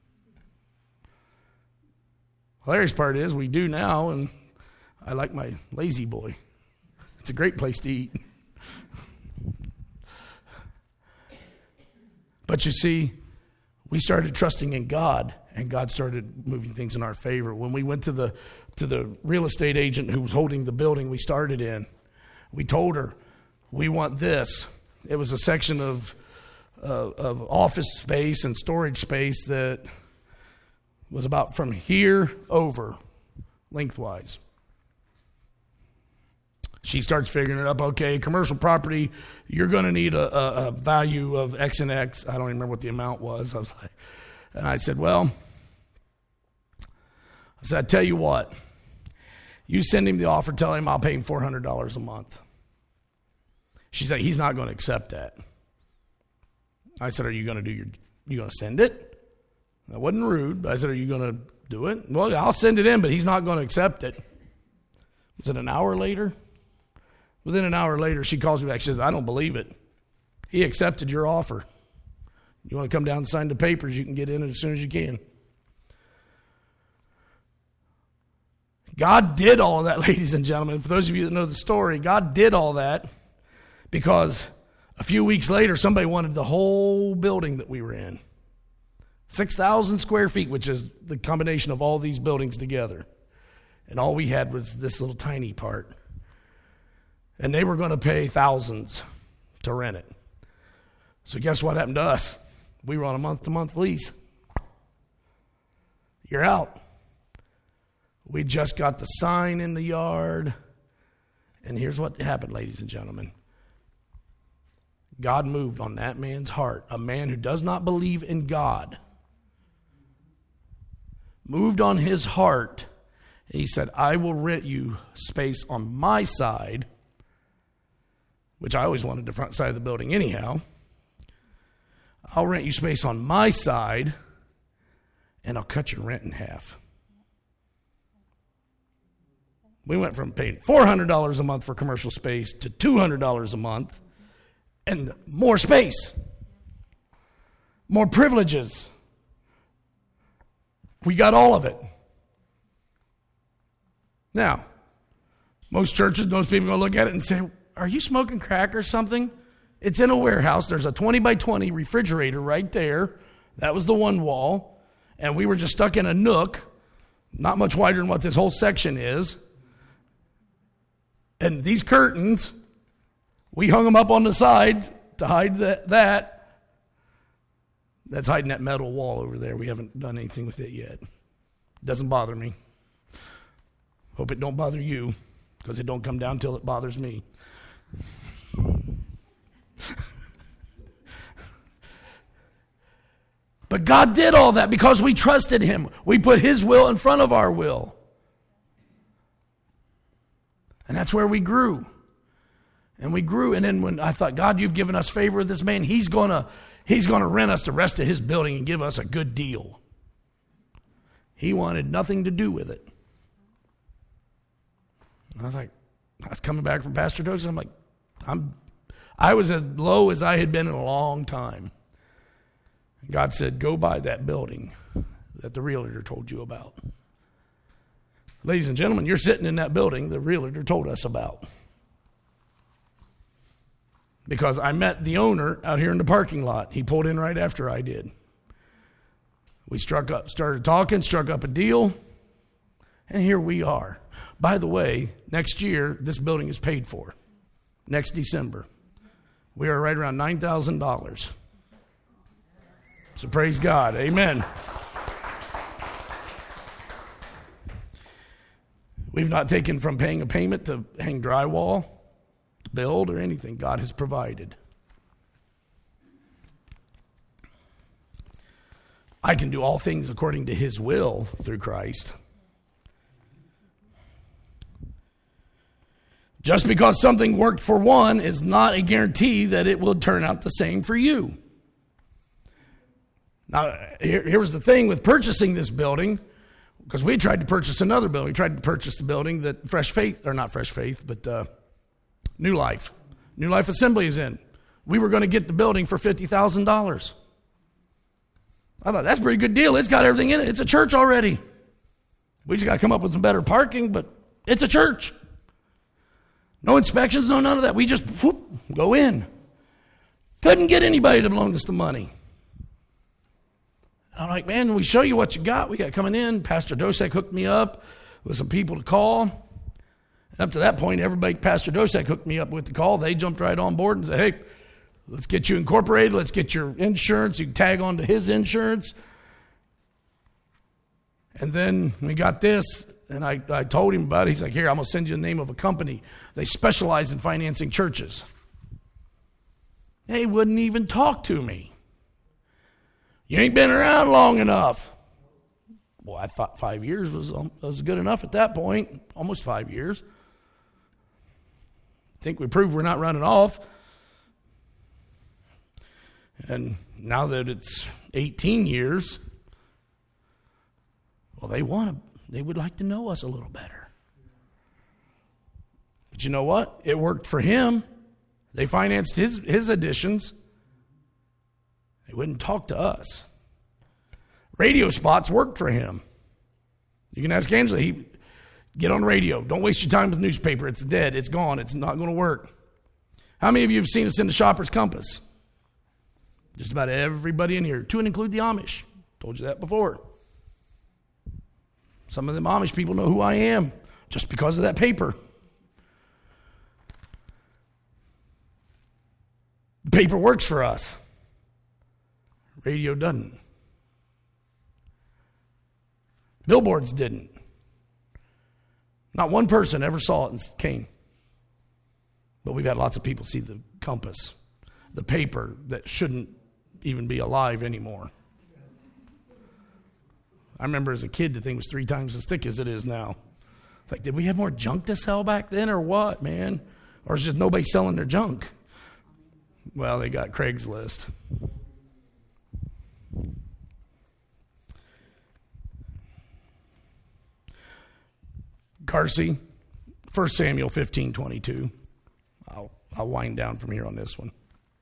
Hilarious part is we do now, and I like my lazy boy. It's a great place to eat. But you see, we started trusting in God, and God started moving things in our favor. When we went to the to the real estate agent who was holding the building we started in, we told her, we want this. It was a section of uh, of office space and storage space that was about from here over, lengthwise. She starts figuring it up. Okay, commercial property, you're going to need a, a, a value of X and X. I don't even remember what the amount was. I was like, and I said, well, I said, I tell you what, you send him the offer, tell him I'll pay him four hundred dollars a month. She said, he's not going to accept that. I said, are you going to do your, you going to send it? I wasn't rude, but I said, are you going to do it? Well, I'll send it in, but he's not going to accept it. Was it an hour later? Within an hour later, she calls me back. She says, I don't believe it. He accepted your offer. You want to come down and sign the papers, you can get in it as soon as you can. God did all of that, ladies and gentlemen. For those of you that know the story, God did all that because a few weeks later, somebody wanted the whole building that we were in. six thousand square feet, which is the combination of all these buildings together. And all we had was this little tiny part. And they were going to pay thousands to rent it. So guess what happened to us? We were on a month-to-month lease. You're out. We just got the sign in the yard, And here's what happened, ladies and gentlemen. God moved on that man's heart. A man who does not believe in God moved on his heart. He said, I will rent you space on my side, which I always wanted the front side of the building anyhow. I'll rent you space on my side, and I'll cut your rent in half. We went from paying four hundred dollars a month for commercial space to two hundred dollars a month and more space, more privileges. We got all of it. Now, most churches, most people are going to look at it and say, are you smoking crack or something? It's in a warehouse. There's a twenty by twenty refrigerator right there. That was the one wall. And we were just stuck in a nook, not much wider than what this whole section is. And these curtains, we hung them up on the side to hide that. that. That's hiding that metal wall over there. We haven't done anything with it yet. Doesn't bother me. Hope it don't bother you, because it don't come down till it bothers me. But God did all that because we trusted him. We put his will in front of our will. And that's where we grew. And we grew. And then when I thought, God, you've given us favor with this man, he's going to he's going to rent us the rest of his building and give us a good deal. He wanted nothing to do with it. I was like, I was coming back from Pastor Doakes, and I'm like, I'm, I was as low as I had been in a long time. God said, go buy that building that the realtor told you about. Ladies and gentlemen, you're sitting in that building the realtor told us about. Because I met the owner out here in the parking lot. He pulled in right after I did. We struck up, started talking, struck up a deal, and here we are. By the way, next year, this building is paid for. Next December. We are right around nine thousand dollars. So praise God. Amen. We've not taken from paying a payment to hang drywall, to build, or anything. God has provided. I can do all things according to his will through Christ. Just because something worked for one is not a guarantee that it will turn out the same for you. Now, here, here was the thing with purchasing this building, because we tried to purchase another building. We tried to purchase the building that Fresh Faith, or not Fresh Faith, but uh, New Life. New Life Assembly is in. We were going to get the building for fifty thousand dollars. I thought, that's a pretty good deal. It's got everything in it. It's a church already. We just got to come up with some better parking, but it's a church. No inspections, no none of that. We just whoop, go in. Couldn't get anybody to loan us the money. I'm like, man, we show you what you got. We got coming in. Pastor Dosek hooked me up with some people to call. And up to that point, everybody Pastor Dosek hooked me up with the call. They jumped right on board and said, hey, let's get you incorporated. Let's get your insurance. You can tag on to his insurance. And then we got this. And I, I told him about it. He's like, here, I'm going to send you the name of a company. They specialize in financing churches. They wouldn't even talk to me. You ain't been around long enough. Well, I thought five years was, was good enough at that point. Almost five years. I think we proved we're not running off. And now that it's eighteen years, well, they want to. They would like to know us a little better. But you know what? It worked for him. They financed his, his additions. They wouldn't talk to us. Radio spots worked for him. You can ask Angela. He, get on radio. Don't waste your time with newspaper. It's dead. It's gone. It's not going to work. How many of you have seen us in the Shopper's Compass? Just about everybody in here, to and include the Amish. Told you that before. Some of them Amish people know who I am just because of that paper. The paper works for us. Radio doesn't. Billboards didn't. Not one person ever saw it and came. But we've had lots of people see the compass, the paper that shouldn't even be alive anymore. I remember as a kid the thing was three times as thick as it is now. It's like, did we have more junk to sell back then or what, man? Or is just nobody selling their junk? Well, they got Craigslist. Carsey, First Samuel fifteen twenty-two. I'll, I'll wind down from here on this one.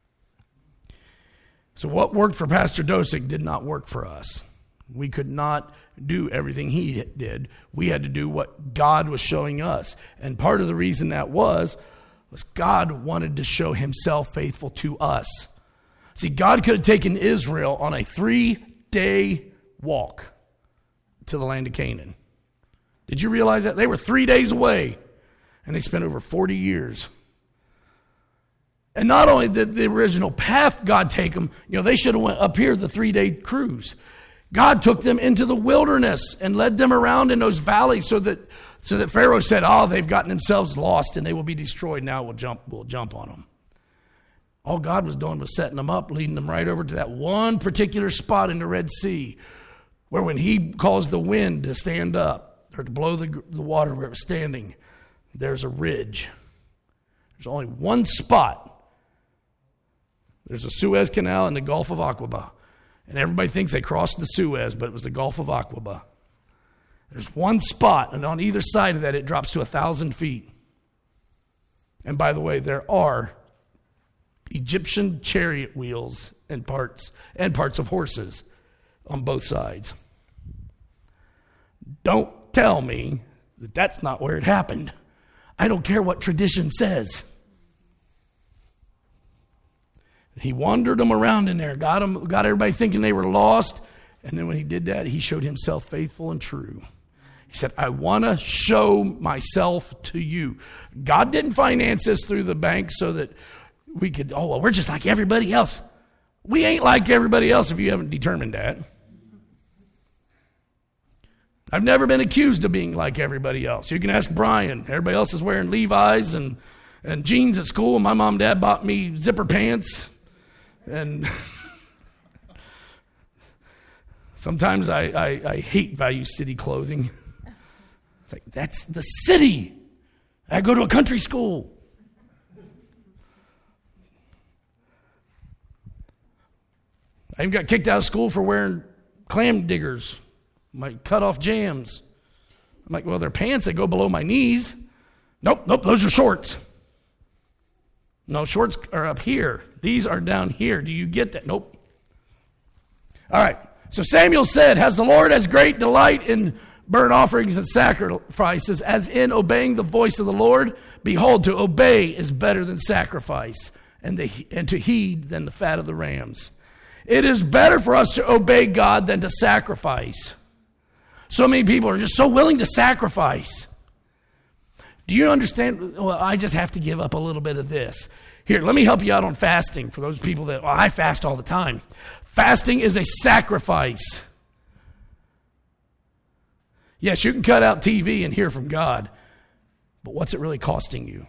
So what worked for Pastor Dosick did not work for us. We could not do everything he did. We had to do what God was showing us. And part of the reason that was, was God wanted to show himself faithful to us. See, God could have taken Israel on a three-day walk to the land of Canaan. Did you realize that? They were three days away, and they spent over forty years. And not only did the original path God take them, you know, they should have went up here the three-day cruise. God took them into the wilderness and led them around in those valleys so that so that Pharaoh said, oh, they've gotten themselves lost and they will be destroyed. Now we'll jump, we'll jump on them. All God was doing was setting them up, leading them right over to that one particular spot in the Red Sea where when he caused the wind to stand up or to blow the, the water where it was standing, there's a ridge. There's only one spot. There's a Suez Canal and the Gulf of Aqaba. And everybody thinks they crossed the Suez, but it was the Gulf of Aqaba. There's one spot, and on either side of that, it drops to a thousand feet. And by the way, there are Egyptian chariot wheels and parts and parts of horses on both sides. Don't tell me that that's not where it happened. I don't care what tradition says. He wandered them around in there, got them, got everybody thinking they were lost. And then when he did that, he showed himself faithful and true. He said, I want to show myself to you. God didn't finance us through the bank so that we could, oh, well, we're just like everybody else. We ain't like everybody else if you haven't determined that. I've never been accused of being like everybody else. You can ask Brian. Everybody else is wearing Levi's and, and jeans at school. My mom and dad bought me zipper pants. And sometimes I, I, I hate Value City clothing. It's like, that's the city. I go to a country school. I even got kicked out of school for wearing clam diggers, my cut off jams. I'm like, well, they're pants that go below my knees. Nope, nope, those are shorts. No, shorts are up here. These are down here. Do you get that? Nope. All right. So Samuel said, has the Lord as great delight in burnt offerings and sacrifices as in obeying the voice of the Lord? Behold, to obey is better than sacrifice, and, the, and to heed than the fat of the rams. It is better for us to obey God than to sacrifice. So many people are just so willing to sacrifice. Do you understand? Well, I just have to give up a little bit of this. Here, let me help you out on fasting for those people that, well, I fast all the time. Fasting is a sacrifice. Yes, you can cut out T V and hear from God, but what's it really costing you?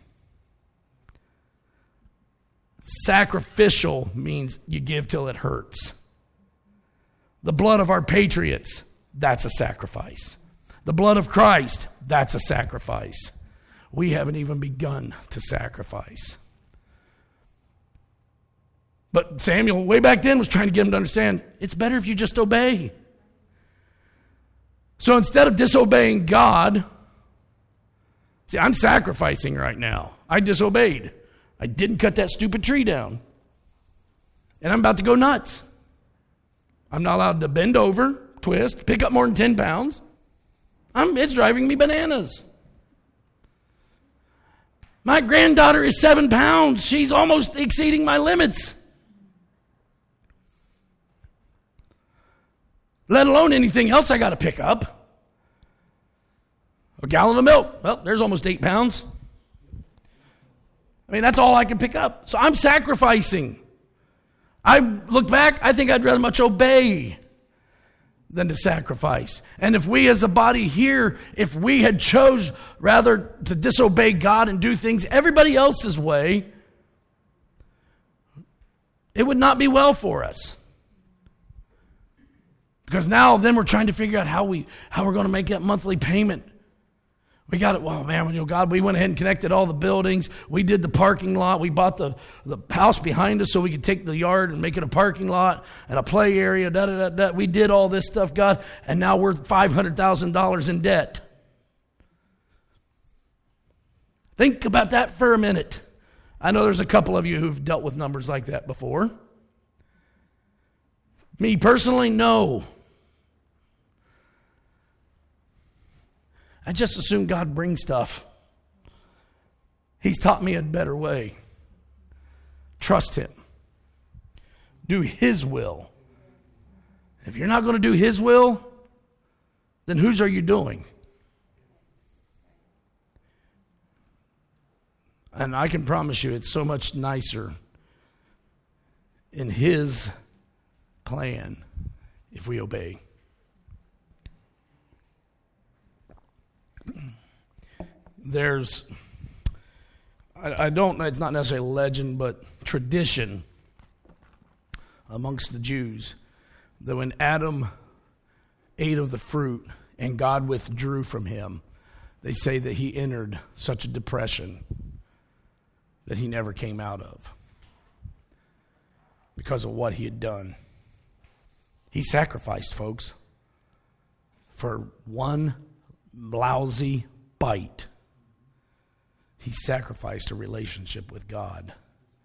Sacrificial means you give till it hurts. The blood of our patriots, that's a sacrifice. The blood of Christ, that's a sacrifice. We haven't even begun to sacrifice. But Samuel, way back then, was trying to get him to understand, it's better if you just obey. So instead of disobeying God, see, I'm sacrificing right now. I disobeyed. I didn't cut that stupid tree down. And I'm about to go nuts. I'm not allowed to bend over, twist, pick up more than ten pounds. I'm, it's driving me bananas. My granddaughter is seven pounds. She's almost exceeding my limits. Let alone anything else I got to pick up. A gallon of milk. Well, there's almost eight pounds. I mean, that's all I can pick up. So I'm sacrificing. I look back, I think I'd rather much obey than to sacrifice. And if we as a body here, if we had chose rather to disobey God and do things everybody else's way, it would not be well for us. Because now then we're trying to figure out how we how we're going to make that monthly payment. We got it. Well, man, you know, God, we went ahead and connected all the buildings. We did the parking lot. We bought the, the house behind us so we could take the yard and make it a parking lot and a play area. Da, da, da, da. We did all this stuff, God, and now we're five hundred thousand dollars in debt. Think about that for a minute. I know there's a couple of you who've dealt with numbers like that before. Me personally, no. I just assume God brings stuff. He's taught me a better way. Trust Him. Do His will. If you're not going to do His will, then whose are you doing? And I can promise you it's so much nicer in His plan if we obey. There's, I, I don't, it's not necessarily legend, but tradition amongst the Jews that when Adam ate of the fruit and God withdrew from him, they say that he entered such a depression that he never came out of because of what he had done. He sacrificed, folks, for one lousy bite. He sacrificed a relationship with God.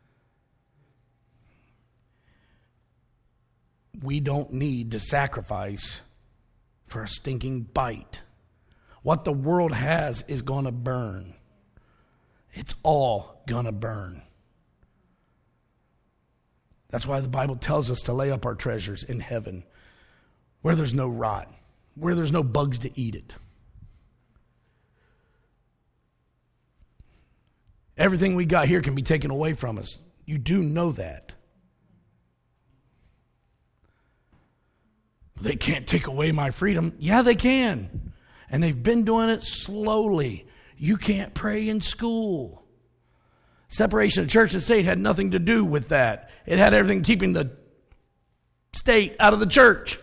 We don't need to sacrifice for a stinking bite. What the world has is going to burn. It's all going to burn. That's why the Bible tells us to lay up our treasures in heaven, where there's no rot, where there's no bugs to eat it. Everything we got here can be taken away from us. You do know that. They can't take away my freedom. Yeah, they can. And they've been doing it slowly. You can't pray in school. Separation of church and state had nothing to do with that. It had everything keeping the state out of the church.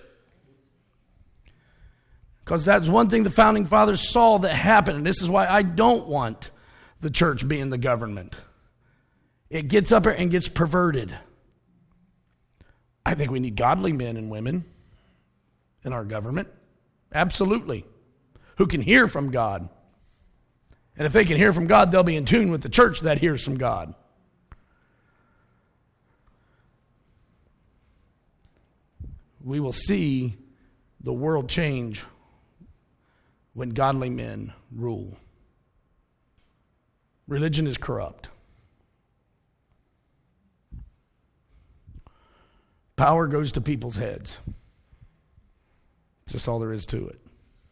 Because that's one thing the founding fathers saw that happened. And this is why I don't want the church being the government. It gets up there and gets perverted. I think we need godly men and women in our government. Absolutely. Who can hear from God. And if they can hear from God, they'll be in tune with the church that hears from God. We will see the world change when godly men rule. Religion is corrupt. Power goes to people's heads. That's just all there is to it.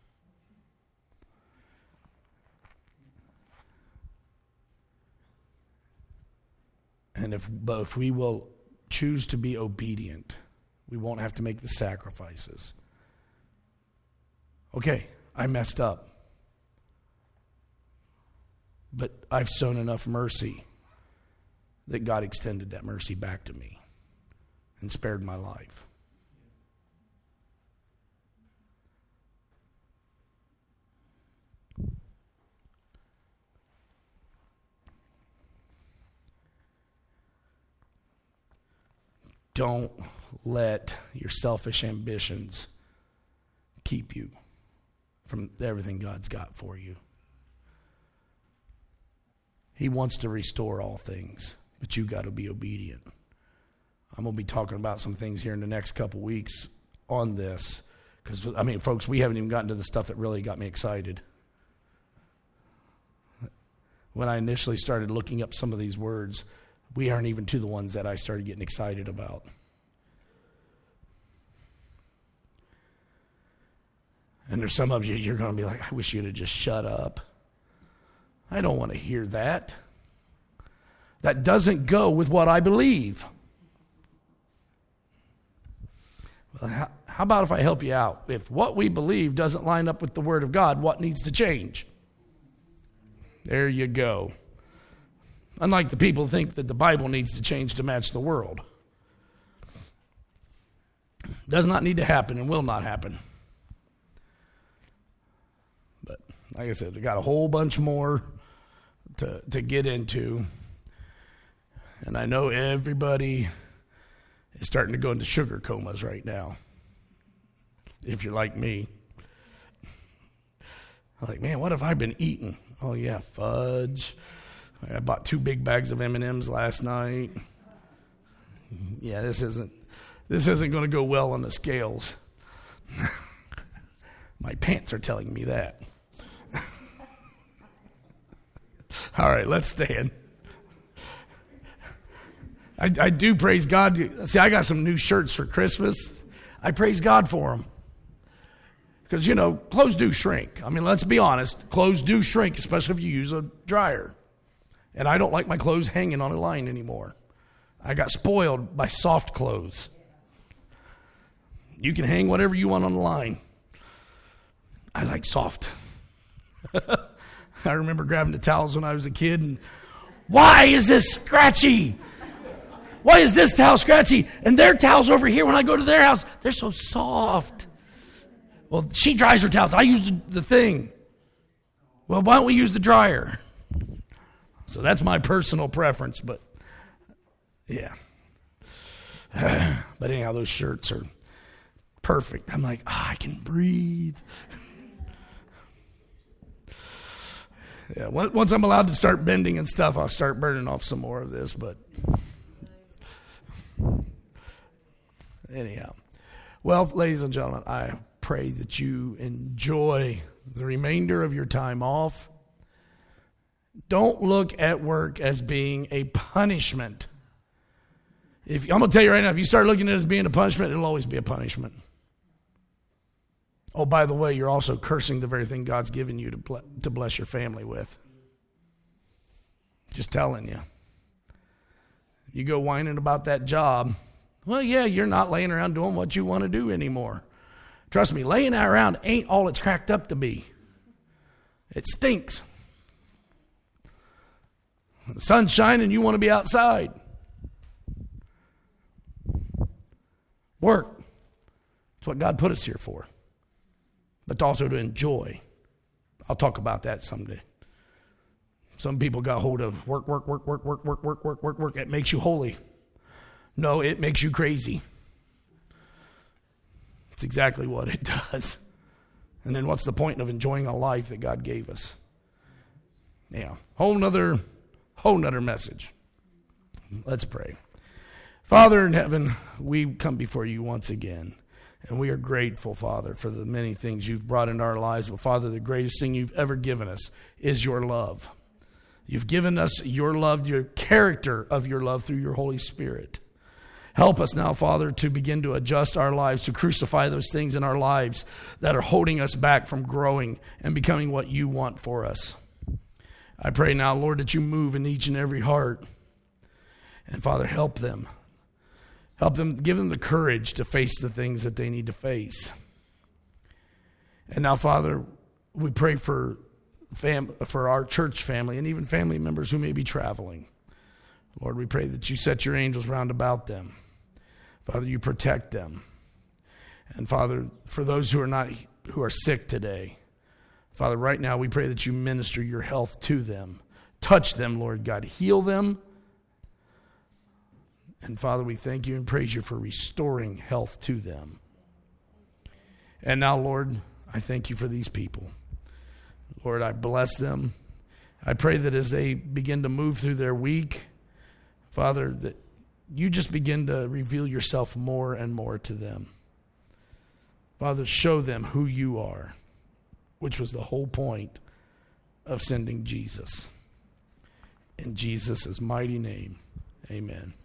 And if, but if we will choose to be obedient, we won't have to make the sacrifices. Okay, I messed up. But I've shown enough mercy that God extended that mercy back to me and spared my life. Don't let your selfish ambitions keep you from everything God's got for you. He wants to restore all things, but you got to be obedient. I'm going to be talking about some things here in the next couple weeks on this. Because, I mean, folks, we haven't even gotten to the stuff that really got me excited. When I initially started looking up some of these words, we aren't even to the ones that I started getting excited about. And there's some of you, you're going to be like, I wish you'd have just shut up. I don't want to hear that. That doesn't go with what I believe. Well, how, How about if I help you out? If what we believe doesn't line up with the Word of God, what needs to change? There you go. Unlike the people who think that the Bible needs to change to match the world. Does not need to happen and will not happen. But like I said, we got a whole bunch more to to get into. And I know everybody is starting to go into sugar comas right now. If you're like me. I'm like, man, what have I been eating? Oh, yeah, fudge. I bought two big bags of M and M's last night. Yeah, this isn't this isn't going to go well on the scales. My pants are telling me that. All right, let's stand. I, I do praise God. See, I got some new shirts for Christmas. I praise God for them. Because, you know, clothes do shrink. I mean, let's be honest. Clothes do shrink, especially if you use a dryer. And I don't like my clothes hanging on a line anymore. I got spoiled by soft clothes. You can hang whatever you want on the line. I like soft. I remember grabbing the towels when I was a kid and, why is this scratchy? Why is this towel scratchy? And their towels over here, when I go to their house, they're so soft. Well, she dries her towels. I use the thing. Well, why don't we use the dryer? So that's my personal preference, but yeah. But anyhow, those shirts are perfect. I'm like, oh, I can breathe. Yeah, once I'm allowed to start bending and stuff, I'll start burning off some more of this, but anyhow. Well, ladies and gentlemen, I pray that you enjoy the remainder of your time off. Don't look at work as being a punishment. If I'm going to tell you right now, if you start looking at it as being a punishment, it'll always be a punishment. Oh, by the way, you're also cursing the very thing God's given you to ble- to bless your family with. Just telling you. You go whining about that job. Well, yeah, you're not laying around doing what you want to do anymore. Trust me, laying around ain't all it's cracked up to be. It stinks. The sun's shining, you want to be outside. Work. That's what God put us here for. But also to enjoy. I'll talk about that someday. Some people got hold of work, work, work, work, work, work, work, work, work, work. It makes you holy. No, it makes you crazy. It's exactly what it does. And then what's the point of enjoying a life that God gave us? Yeah, whole nother, whole nother message. Let's pray. Father in heaven, we come before you once again. And we are grateful, Father, for the many things you've brought into our lives. But, Father, the greatest thing you've ever given us is your love. You've given us your love, your character of your love through your Holy Spirit. Help us now, Father, to begin to adjust our lives, to crucify those things in our lives that are holding us back from growing and becoming what you want for us. I pray now, Lord, that you move in each and every heart. And, Father, help them. Help them, give them the courage to face the things that they need to face. And now, Father, we pray for fam- for our church family and even family members who may be traveling. Lord, we pray that you set your angels round about them. Father, you protect them. And Father, for those who are not who are sick today, Father, right now we pray that you minister your health to them. Touch them, Lord God. Heal them. And Father, we thank you and praise you for restoring health to them. And now, Lord, I thank you for these people. Lord, I bless them. I pray that as they begin to move through their week, Father, that you just begin to reveal yourself more and more to them. Father, show them who you are, which was the whole point of sending Jesus. In Jesus' mighty name, amen.